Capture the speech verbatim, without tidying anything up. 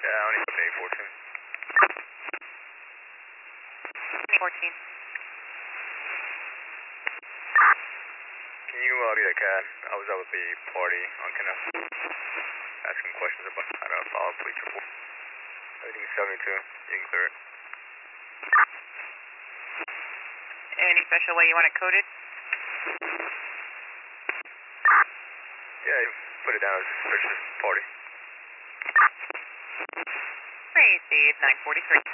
Yeah, only up to eight fourteen. eight fourteen. Can you uh, be the cat? I was out with the party on Canal. Asking questions about how to follow police report. Everything's seventy-two. You can clear it. Any special way you want it coded? Yeah, you put it down as suspicious party. Received nine forty-three.